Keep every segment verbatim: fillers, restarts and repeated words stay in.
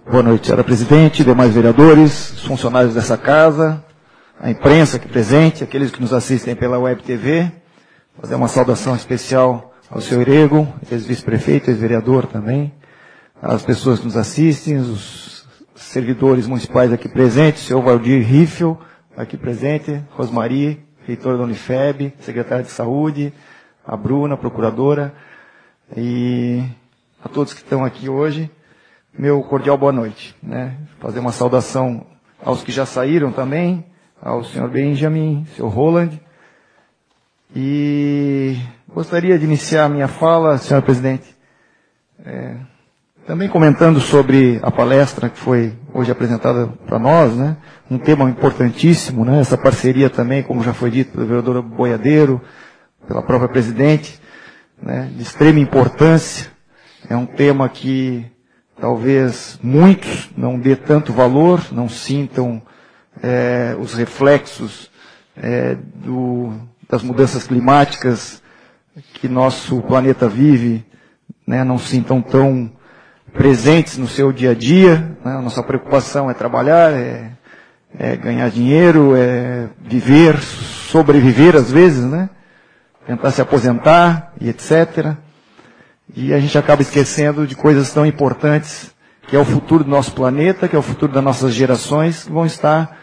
Boa noite, senhora presidente, demais vereadores, funcionários dessa casa, a imprensa aqui presente, aqueles que nos assistem pela Web T V. Fazer uma saudação especial ao senhor Irego, ex-vice-prefeito, ex-vereador também, as pessoas que nos assistem, os servidores municipais aqui presentes, o senhor Valdir Riffel, aqui presente, Rosmari, reitor da Unifeb, secretária de Saúde, a Bruna, procuradora, e a todos que estão aqui hoje, meu cordial boa noite. Né? Fazer uma saudação aos que já saíram também, ao senhor Benjamin, senhor Roland, e gostaria de iniciar a minha fala, senhor presidente, é, também comentando sobre a palestra que foi hoje apresentada para nós, né? Um tema importantíssimo, né? Essa parceria também, como já foi dito pelo vereador Boiadeiro, pela própria presidente, né? De extrema importância. É um tema que talvez muitos não dê tanto valor, não sintam é, os reflexos é, do, das mudanças climáticas que nosso planeta vive, né? Não sintam tão presentes no seu dia a dia, né? A nossa preocupação é trabalhar, é, é ganhar dinheiro, é viver, sobreviver às vezes, né? Tentar se aposentar e etcétera. E a gente acaba esquecendo de coisas tão importantes, que é o futuro do nosso planeta, que é o futuro das nossas gerações, que vão estar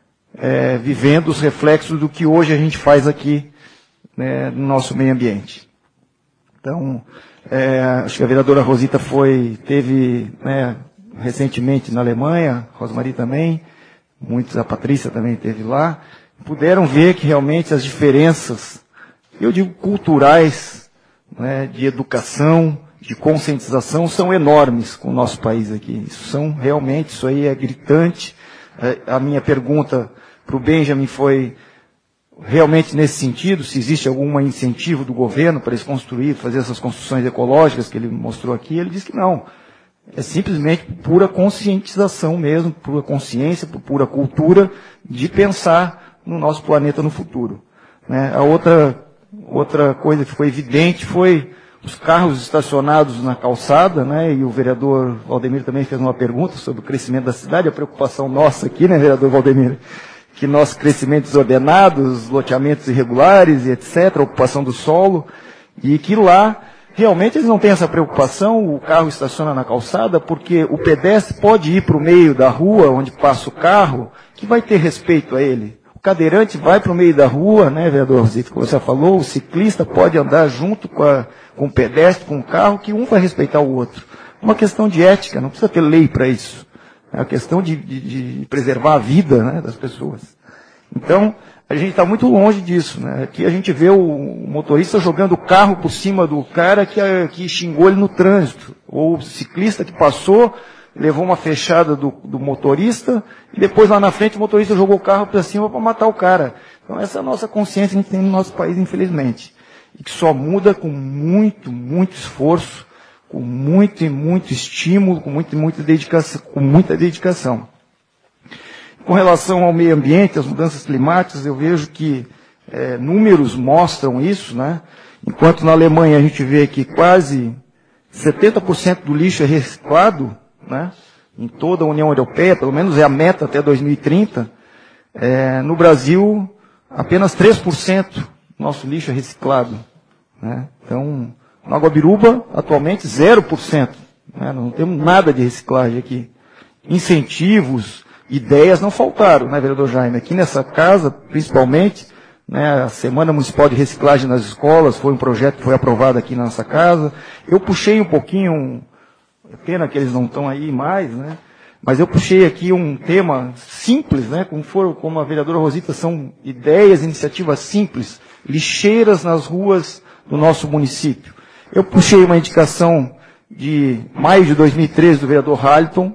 é, vivendo os reflexos do que hoje a gente faz aqui, né, no nosso meio ambiente. Então, É, acho que a vereadora Rosita foi, teve, né, recentemente na Alemanha, Rosmari também, muitos, a Patrícia também esteve lá, puderam ver que realmente as diferenças, eu digo culturais, né, de educação, de conscientização, são enormes com o nosso país aqui. Isso são realmente, isso aí é gritante. É, a minha pergunta para o Benjamin foi realmente nesse sentido, se existe algum incentivo do governo para eles construir, fazer essas construções ecológicas que ele mostrou aqui. Ele disse que não. É simplesmente pura conscientização mesmo, pura consciência, pura cultura de pensar no nosso planeta no futuro. Né? A outra, outra coisa que foi evidente foi os carros estacionados na calçada, né? E o vereador Valdemir também fez uma pergunta sobre o crescimento da cidade, a preocupação nossa aqui, né, vereador Valdemir? Que nosso crescimento desordenado, loteamentos irregulares e etcétera, ocupação do solo, e que lá realmente eles não têm essa preocupação, o carro estaciona na calçada, porque o pedestre pode ir para o meio da rua, onde passa o carro, que vai ter respeito a ele. O cadeirante vai para o meio da rua, né, vereador Rosito, como você falou, o ciclista pode andar junto com, a, com o pedestre, com o carro, que um vai respeitar o outro. Uma questão de ética, não precisa ter lei para isso. É a questão de, de, de preservar a vida, né, das pessoas. Então, a gente está muito longe disso. Né? Aqui a gente vê o motorista jogando o carro por cima do cara que, que xingou ele no trânsito. Ou o ciclista que passou, levou uma fechada do, do motorista, e depois lá na frente o motorista jogou o carro para cima para matar o cara. Então essa é a nossa consciência que a gente tem no nosso país, infelizmente. E que só muda com muito, muito esforço, com muito e muito estímulo, com muita, muita dedicação, com muita dedicação. Com relação ao meio ambiente, às mudanças climáticas, eu vejo que é, números mostram isso, né? Enquanto na Alemanha a gente vê que quase setenta por cento do lixo é reciclado, né? Em toda a União Europeia, pelo menos é a meta até dois mil e trinta, é, no Brasil apenas três por cento do nosso lixo é reciclado, né? Então, na Guabiruba, atualmente, zero por cento. Né? Não temos nada de reciclagem aqui. Incentivos, ideias não faltaram, né, vereador Jaime? Aqui nessa casa, principalmente, né, a Semana Municipal de Reciclagem nas Escolas foi um projeto que foi aprovado aqui na nossa casa. Eu puxei um pouquinho, é pena que eles não estão aí mais, né? Mas eu puxei aqui um tema simples, né? Como, for, como a vereadora Rosita, são ideias, iniciativas simples, lixeiras nas ruas do nosso município. Eu puxei uma indicação de maio de dois mil e treze do vereador Haliton,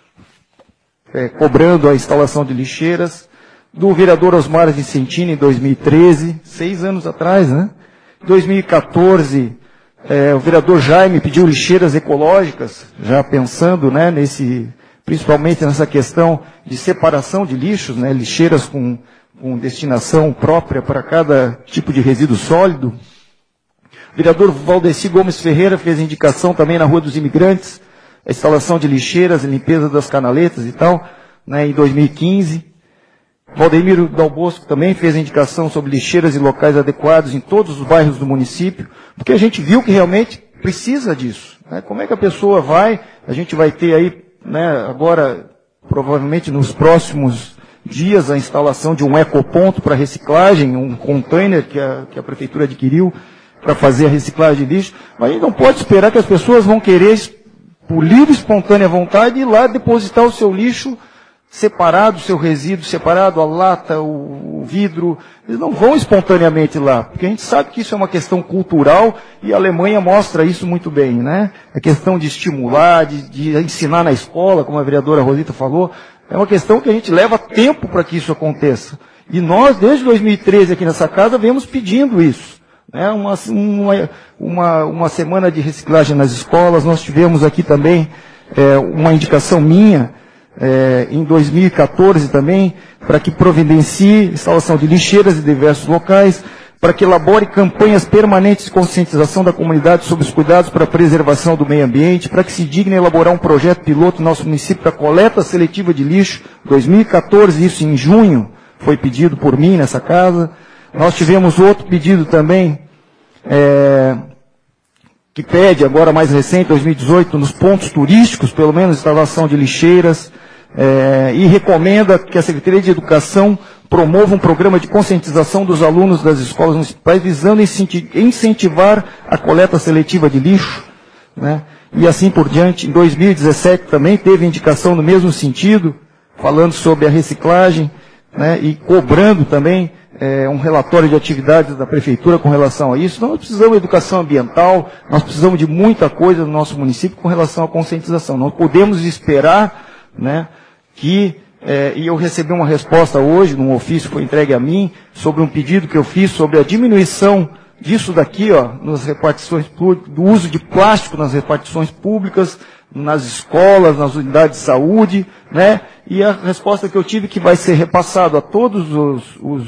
é, cobrando a instalação de lixeiras, do vereador Osmar Vicentini em dois mil e treze, seis anos atrás, né? Em dois mil e quatorze, é, o vereador Jaime pediu lixeiras ecológicas, já pensando, né, nesse, principalmente nessa questão de separação de lixos, né, lixeiras com, com destinação própria para cada tipo de resíduo sólido. O vereador Valdeci Gomes Ferreira fez indicação também na Rua dos Imigrantes, a instalação de lixeiras e limpeza das canaletas e tal, né, em dois mil e quinze. Valdemiro Dal Bosco também fez a indicação sobre lixeiras e locais adequados em todos os bairros do município, porque a gente viu que realmente precisa disso. Né? Como é que a pessoa vai, a gente vai ter aí, né, agora, provavelmente nos próximos dias, a instalação de um ecoponto para reciclagem, um container que a, que a prefeitura adquiriu para fazer a reciclagem de lixo, mas a gente não pode esperar que as pessoas vão querer, por livre e espontânea vontade, ir lá depositar o seu lixo separado, o seu resíduo separado, a lata, o, o vidro. Eles não vão espontaneamente lá, porque a gente sabe que isso é uma questão cultural e a Alemanha mostra isso muito bem, né? A questão de estimular, de, de ensinar na escola, como a vereadora Rosita falou, é uma questão que a gente leva tempo para que isso aconteça. E nós, desde dois mil e treze, aqui nessa casa, vemos pedindo isso. Né? Uma, uma, uma, uma semana de reciclagem nas escolas, nós tivemos aqui também é, uma indicação minha, é, em dois mil e quatorze também, para que providencie instalação de lixeiras em diversos locais, para que elabore campanhas permanentes de conscientização da comunidade sobre os cuidados para a preservação do meio ambiente, para que se digne a elaborar um projeto piloto no nosso município para coleta seletiva de lixo, dois mil e quatorze, isso em junho, foi pedido por mim nessa casa. Nós tivemos outro pedido também, é, que pede, agora mais recente, dois mil e dezoito, nos pontos turísticos, pelo menos instalação de lixeiras, é, e recomenda que a Secretaria de Educação promova um programa de conscientização dos alunos das escolas municipais, visando incentivar a coleta seletiva de lixo, né? E assim por diante. Em dois mil e dezessete também teve indicação no mesmo sentido, falando sobre a reciclagem, né? E cobrando também é, um relatório de atividades da Prefeitura com relação a isso. Nós precisamos de educação ambiental, nós precisamos de muita coisa no nosso município com relação à conscientização. Não podemos esperar, né, que... É, e eu recebi uma resposta hoje, num ofício que foi entregue a mim, sobre um pedido que eu fiz sobre a diminuição disso daqui, ó, nas repartições públicas, do uso de plástico nas repartições públicas, nas escolas, nas unidades de saúde, né? E a resposta que eu tive que vai ser repassado a todos os, os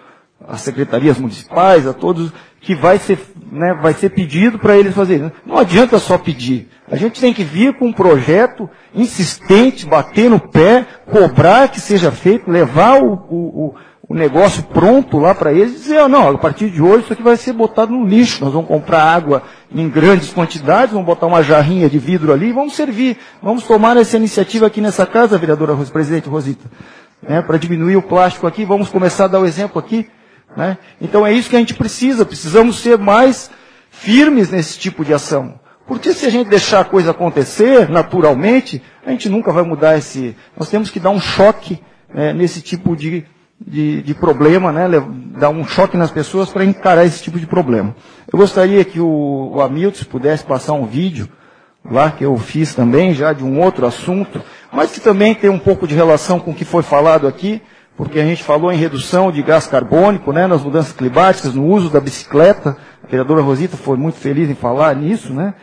as secretarias municipais, a todos, que vai ser, né, vai ser pedido para eles fazerem. Não adianta só pedir. A gente tem que vir com um projeto insistente, bater no pé, cobrar que seja feito, levar o, o, o negócio pronto lá para eles e dizer, oh, não, a partir de hoje isso aqui vai ser botado no lixo, nós vamos comprar água em grandes quantidades, vamos botar uma jarrinha de vidro ali e vamos servir. Vamos tomar essa iniciativa aqui nessa casa, vereadora presidente Rosita, né, para diminuir o plástico aqui, vamos começar a dar o exemplo aqui. Né? Então é isso que a gente precisa, precisamos ser mais firmes nesse tipo de ação. Porque se a gente deixar a coisa acontecer naturalmente, a gente nunca vai mudar esse... Nós temos que dar um choque, né, nesse tipo de, de, de problema, né, dar um choque nas pessoas para encarar esse tipo de problema. Eu gostaria que o, o Hamilton pudesse passar um vídeo lá, que eu fiz também, já de um outro assunto, mas que também tem um pouco de relação com o que foi falado aqui, porque a gente falou em redução de gás carbônico, né, nas mudanças climáticas, no uso da bicicleta. A vereadora Rosita foi muito feliz em falar nisso, né?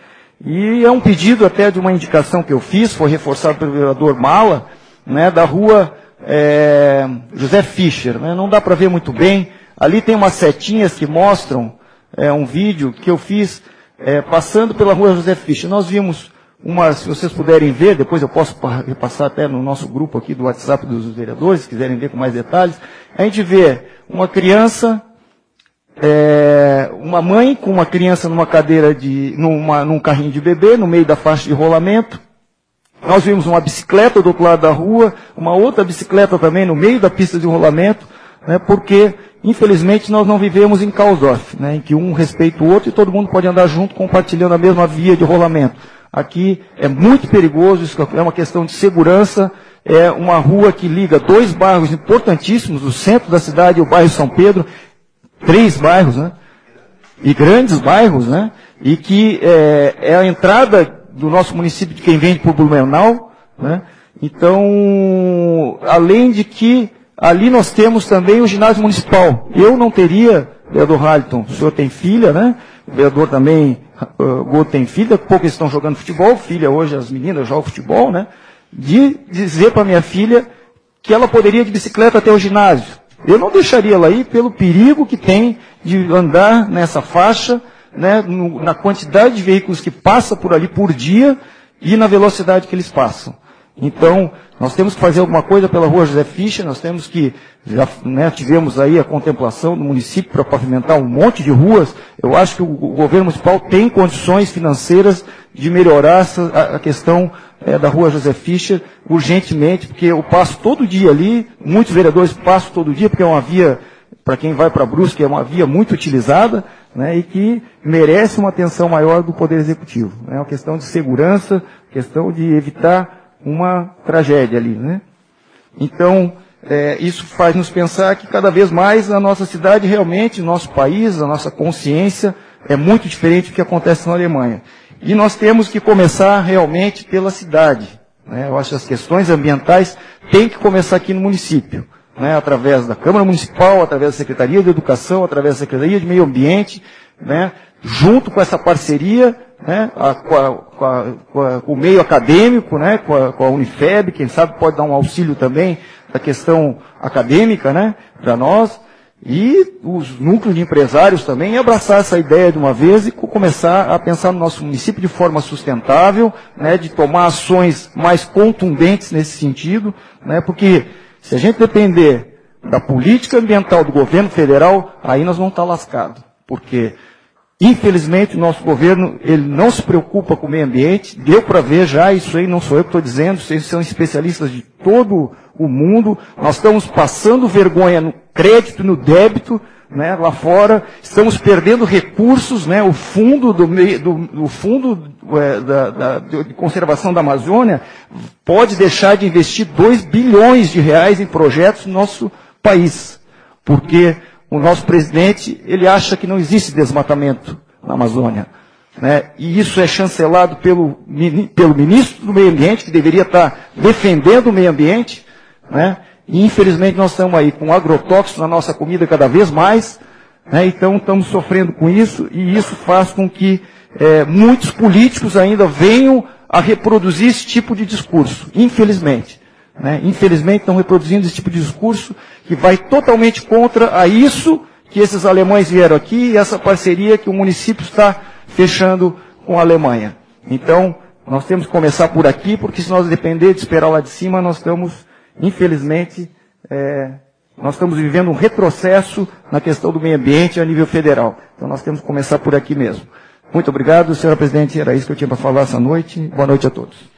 E é um pedido até de uma indicação que eu fiz, foi reforçado pelo vereador Mala, né, da rua é, José Fischer, né? Não dá para ver muito bem. Ali tem umas setinhas que mostram é, um vídeo que eu fiz é, passando pela rua José Fischer. Nós vimos uma, se vocês puderem ver, depois eu posso repassar até no nosso grupo aqui do WhatsApp dos vereadores, se quiserem ver com mais detalhes. A gente vê uma criança, é, uma mãe com uma criança numa cadeira de, numa, num carrinho de bebê, no meio da faixa de rolamento. Nós vimos uma bicicleta do outro lado da rua, uma outra bicicleta também no meio da pista de rolamento, né, porque, infelizmente, nós não vivemos em Kausdorf, né, em que um respeita o outro e todo mundo pode andar junto, compartilhando a mesma via de rolamento. Aqui é muito perigoso, isso é uma questão de segurança, é uma rua que liga dois bairros importantíssimos, o centro da cidade e o bairro São Pedro, três bairros, né? E grandes bairros, né? E que é, é a entrada do nosso município de quem vem por Blumenau, né? Então, além de que ali nós temos também o ginásio municipal. Eu não teria, vereador Haliton, o senhor tem filha, né? O vereador também, uh, Goto tem filha, pouco eles estão jogando futebol, filha hoje, as meninas jogam futebol, né? De dizer para minha filha que ela poderia ir de bicicleta até o ginásio. Eu não deixaria ela ir pelo perigo que tem de andar nessa faixa, né, no, na quantidade de veículos que passa por ali por dia, e na velocidade que eles passam. Então, nós temos que fazer alguma coisa pela Rua José Fischer, nós temos que, já né, tivemos aí a contemplação do município para pavimentar um monte de ruas. Eu acho que o, o governo municipal tem condições financeiras de melhorar essa, a, a questão é, da Rua José Fischer urgentemente, porque eu passo todo dia ali, muitos vereadores passam todo dia, porque é uma via, para quem vai para Brusque, é uma via muito utilizada, né, e que merece uma atenção maior do Poder Executivo. É uma questão de segurança, questão de evitar uma tragédia ali, né? Então, é, isso faz nos pensar que cada vez mais a nossa cidade realmente, nosso país, a nossa consciência é muito diferente do que acontece na Alemanha. E nós temos que começar realmente pela cidade, né? Eu acho que as questões ambientais têm que começar aqui no município, né? Através da Câmara Municipal, através da Secretaria de Educação, através da Secretaria de Meio Ambiente, né? Junto com essa parceria, né, a, com, a, com, a, com, a, com o meio acadêmico, né, com, a, com a Unifeb, quem sabe pode dar um auxílio também da questão acadêmica, né, para nós, e os núcleos de empresários também, e abraçar essa ideia de uma vez e começar a pensar no nosso município de forma sustentável, né, de tomar ações mais contundentes nesse sentido, né, porque se a gente depender da política ambiental do governo federal, aí nós vamos estar lascados, porque infelizmente, o nosso governo, ele não se preocupa com o meio ambiente, deu para ver já, isso aí não sou eu que estou dizendo, vocês são especialistas de todo o mundo, nós estamos passando vergonha no crédito e no débito, né, lá fora, estamos perdendo recursos, né, o fundo, do, do, do fundo é, da, da, de conservação da Amazônia pode deixar de investir dois bilhões de reais em projetos no nosso país, porque o nosso presidente, ele acha que não existe desmatamento na Amazônia, né? E isso é chancelado pelo, pelo ministro do Meio Ambiente, que deveria estar defendendo o meio ambiente, né? E infelizmente nós estamos aí com agrotóxicos na nossa comida cada vez mais, né? Então estamos sofrendo com isso, e isso faz com que é, muitos políticos ainda venham a reproduzir esse tipo de discurso, infelizmente. Né? Infelizmente estão reproduzindo esse tipo de discurso que vai totalmente contra a isso que esses alemães vieram aqui e essa parceria que o município está fechando com a Alemanha. Então, nós temos que começar por aqui, porque se nós depender de esperar lá de cima, nós estamos, infelizmente, é, nós estamos vivendo um retrocesso na questão do meio ambiente a nível federal. Então, nós temos que começar por aqui mesmo. Muito obrigado, senhora presidente. Era isso que eu tinha para falar essa noite. Boa noite a todos.